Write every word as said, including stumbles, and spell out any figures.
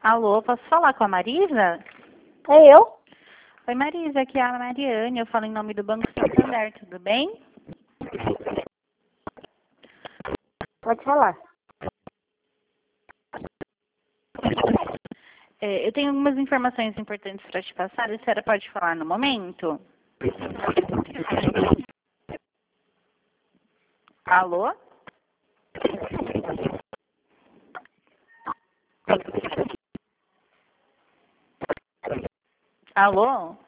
Alô, posso falar com a Marisa? É eu? Oi, Marisa, aqui é a Mariane, eu falo em nome do Banco Santander, tudo bem? Pode falar. É, eu tenho algumas informações importantes para te passar, a senhora pode falar no momento? Alô? Alô?